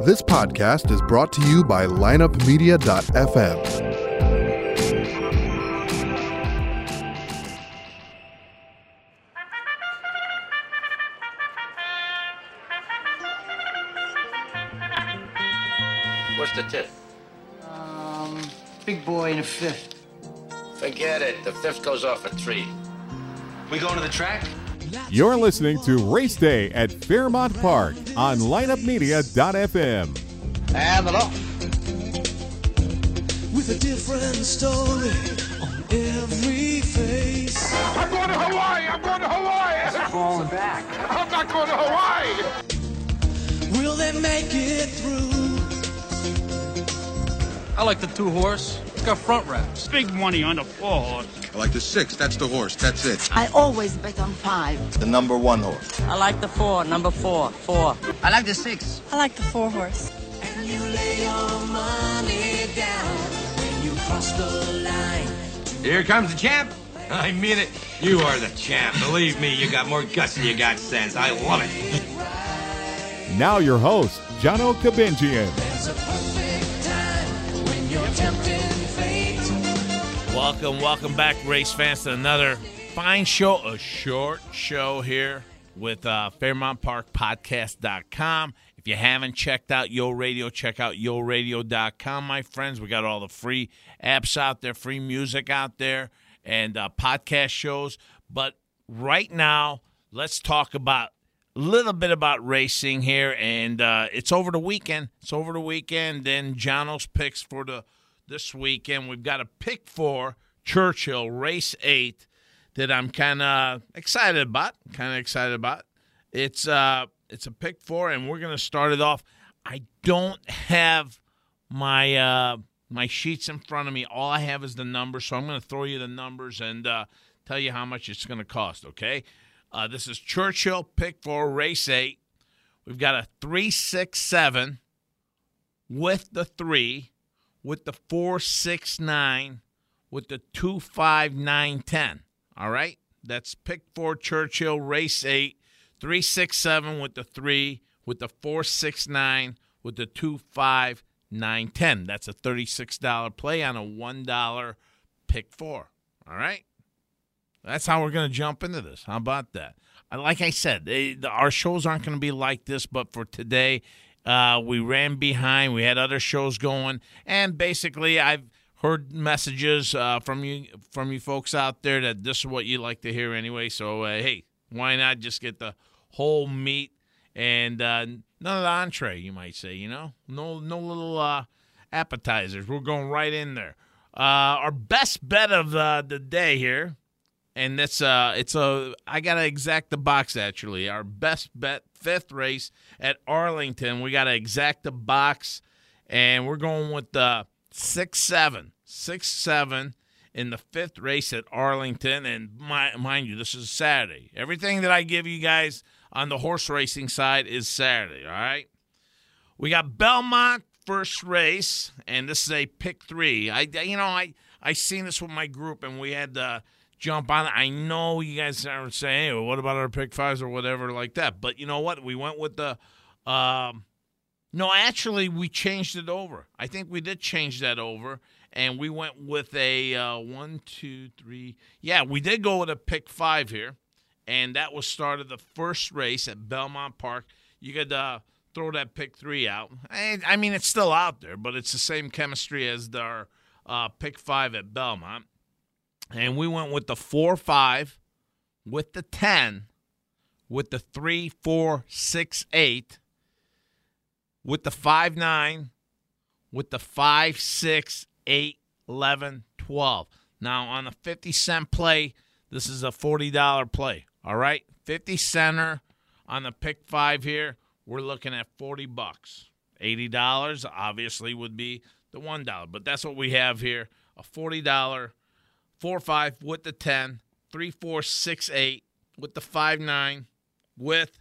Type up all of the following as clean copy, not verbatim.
This podcast is brought to you by lineupmedia.fm. What's the tip? Big boy in a fifth. Forget it. The fifth goes off at 3. We going to the track? You're listening to Race Day at Fairmont Park on lineupmedia.fm. And the law. With a different story on every face. I'm going to Hawaii! I'm going to Hawaii! Falling back. I'm not going to Hawaii! Will they make it through? I like the 2-horse. It's got front wraps. Big money on the 4-horse. I like the 6. That's the horse. That's it. I always bet on 5. The number 1 horse. I like the 4, number 4. I like the 6. I like the 4-horse. And you lay your money down when you cross the line. Here comes the champ. I mean it. You are the champ. Believe me, you got more guts than you got sense. I love it. Now your host, Jono Kabinjian. There's a perfect time when you're tempting fate. Welcome back, race fans, to another fine show, a short show here with FairmontParkPodcast.com. If you haven't checked out Yo Radio, check out YoRadio.com, my friends. We got all the free apps out there, free music out there, and podcast shows. But right now, let's talk about a little bit about racing here, and it's over the weekend. Then Jono's picks for this weekend. We've got a pick for Churchill, race 8, that I'm kind of excited about. It's a pick 4, and we're going to start it off. I don't have my sheets in front of me. All I have is the numbers, so I'm going to throw you the numbers and tell you how much it's going to cost, okay? This is Churchill, pick 4, race 8. We've got a 3-6-7 with the 3, with the 4-6-9, with the 2-5-9-10. All right? That's pick 4, Churchill, race 8, 3-6-7 with the 3, with the 4-6-9, with the 2-5-9-10. That's a $36 play on a $1 pick 4. All right? That's how we're going to jump into this. How about that? Like I said, our shows aren't going to be like this, but for today, we ran behind. We had other shows going, and basically, I've heard messages from you folks out there that this is what you like to hear anyway. So, hey, why not just get the whole meat and none of the entree, you might say, no little appetizers. We're going right in there. Our best bet of the day here. And that's I gotta exact the box actually. Our best bet, 5th race at Arlington. We gotta exact the box, and we're going with the 6-7 in the 5th race at Arlington. And mind you, this is Saturday. Everything that I give you guys on the horse racing side is Saturday. All right. We got Belmont first race, and this is a pick 3. I seen this with my group, and we had jump on it. I know you guys are saying, hey, well, what about our pick 5s or whatever like that? But you know what? We went with the no, actually, we changed it over. I think we did change that over, and we went with a 1, 2, 3. Yeah, we did go with a pick 5 here, and that was start of the first race at Belmont Park. You could throw that pick 3 out. I mean, it's still out there, but it's the same chemistry as our pick 5 at Belmont. And we went with the 4-5, with the 10, with the 3-4-6-8, with the 5-9, with the 5-6-8-11-12. Now, on a 50-cent play, this is a $40 play, all right? 50 center on the pick 5 here, we're looking at $40. $80 obviously would be the $1, but that's what we have here, a $40 4-5 with the 10, 3-4-6-8 with the 5-9, with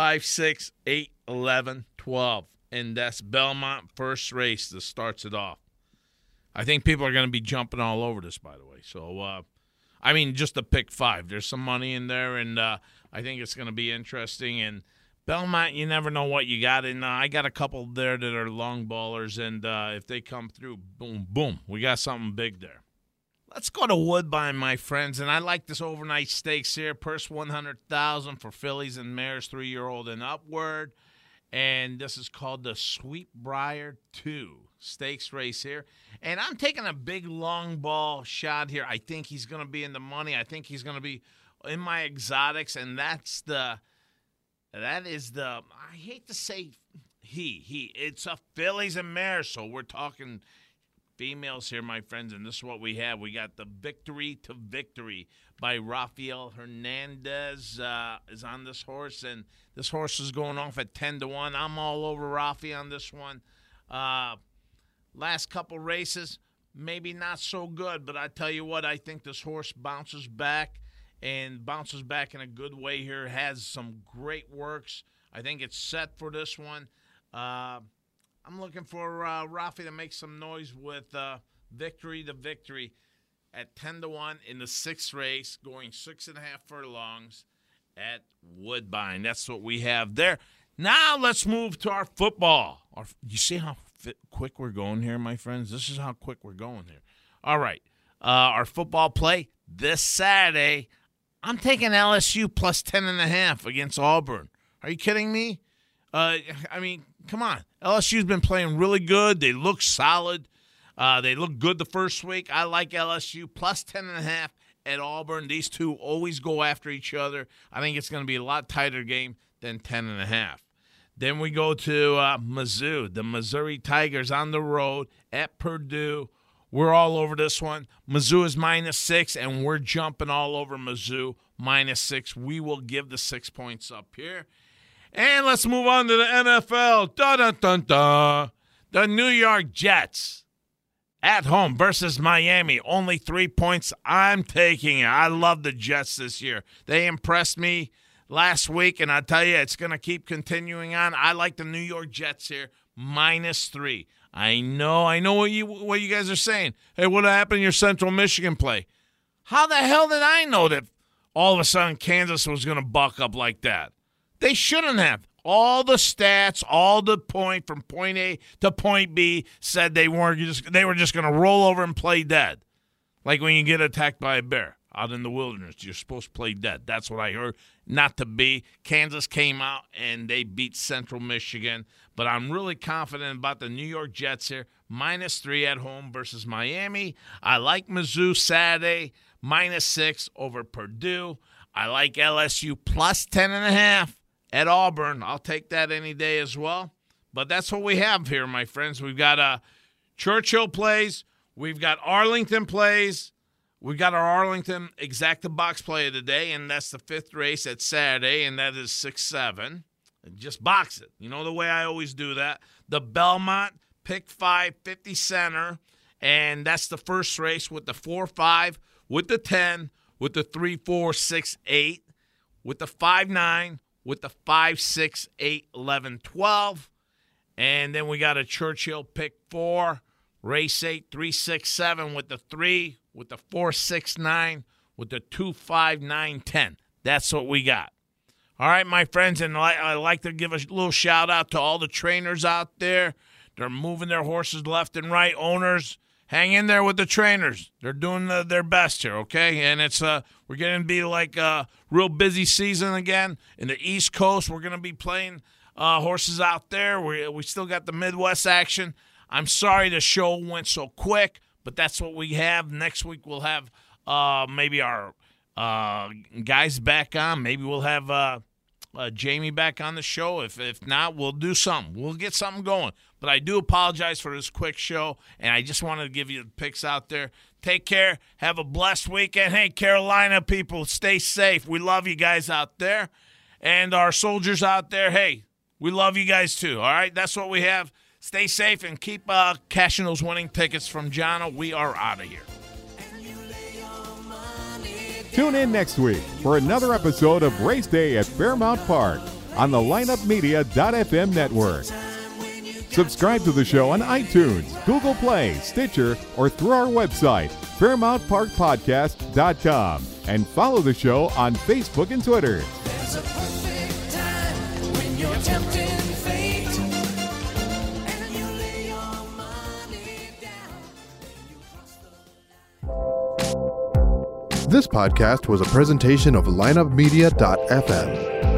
5-6-8-11-12. And that's Belmont first race that starts it off. I think people are going to be jumping all over this, by the way. So, just the pick 5. There's some money in there, and I think it's going to be interesting. And Belmont, you never know what you got. And I got a couple there that are long ballers, and if they come through, boom, boom, we got something big there. Let's go to Woodbine, my friends, and I like this overnight stakes here. Purse $100,000 for fillies and mares 3-year-old and upward. And this is called the Sweetbriar 2 stakes race here. And I'm taking a big long ball shot here. I think he's going to be in the money. I think he's going to be in my exotics, and that is the, I hate to say it's a fillies and mares, so we're talking females here, my friends, and this is what we have. We got the Victory to Victory by Rafael Hernandez is on this horse, and this horse is going off at 10-1. I'm all over Rafi on this one. Last couple races, maybe not so good, but I tell you what, I think this horse bounces back in a good way here, has some great works. I think it's set for this one. I'm looking for Rafi to make some noise with Victory to Victory at 10-1 in the 6th race, going 6.5 furlongs at Woodbine. That's what we have there. Now let's move to our football. You see how quick we're going here, my friends? This is how quick we're going here. All right. Our football play this Saturday, I'm taking LSU plus 10.5 against Auburn. Are you kidding me? I mean, come on. LSU's been playing really good. They look solid. They look good the first week. I like LSU plus 10.5 at Auburn. These two always go after each other. I think it's going to be a lot tighter game than 10.5. Then we go to Mizzou. The Missouri Tigers on the road at Purdue. We're all over this one. Mizzou is -6, and we're jumping all over Mizzou -6. We will give the 6 points up here. And let's move on to the NFL. Dun-dun-dun-dun. The New York Jets at home versus Miami. Only 3 points. I'm taking it. I love the Jets this year. They impressed me last week, and I tell you, it's going to keep continuing on. I like the New York Jets here, -3. I know what you guys are saying. Hey, what happened in your Central Michigan play? How the hell did I know that all of a sudden Kansas was going to buck up like that? They shouldn't have. All the stats, all the point from point A to point B said they were just going to roll over and play dead. Like when you get attacked by a bear out in the wilderness, you're supposed to play dead. That's what I heard. Not to be. Kansas came out and they beat Central Michigan. But I'm really confident about the New York Jets here. -3 at home versus Miami. I like Mizzou Saturday, -6 over Purdue. I like LSU plus 10.5 at Auburn. I'll take that any day as well. But that's what we have here, my friends. We've got Churchill plays. We've got Arlington plays. We've got our Arlington exacta-box play of the day, and that's the 5th race at Saturday, and that is 6-7. Just box it. You know the way I always do that. The Belmont, pick 5, 50 center, and that's the first race with the 4-5, with the 10, with the 3-4-6-8, with the 5-9, with the 5-6-8, 11, 12. And then we got a Churchill pick 4, race 8, 3-6-7 with the 3, with the 4-6-9, with the 2-5-9-10. That's what we got. All right, my friends, and I'd like to give a little shout-out to all the trainers out there. They're moving their horses left and right. Owners, hang in there with the trainers. They're doing their best here, okay? And it's we're going to be like a real busy season again. In the East Coast, we're going to be playing horses out there. We still got the Midwest action. I'm sorry the show went so quick, but that's what we have. Next week we'll have maybe our guys back on. Maybe we'll have Jamie back on the show. If not, we'll do something. We'll get something going. But I do apologize for this quick show, and I just wanted to give you the picks out there. Take care. Have a blessed weekend. Hey, Carolina people, stay safe. We love you guys out there. And our soldiers out there, hey, we love you guys too. All right, that's what we have. Stay safe and keep cashing those winning tickets from Jono. We are out of here. Tune in next week for another episode of Race Day at Fairmount Park on the lineupmedia.fm network. Subscribe to the show on iTunes, Google Play, Stitcher, or through our website, FairmountParkPodcast.com, and follow the show on Facebook and Twitter. There's a perfect time when This podcast was a presentation of lineupmedia.fm.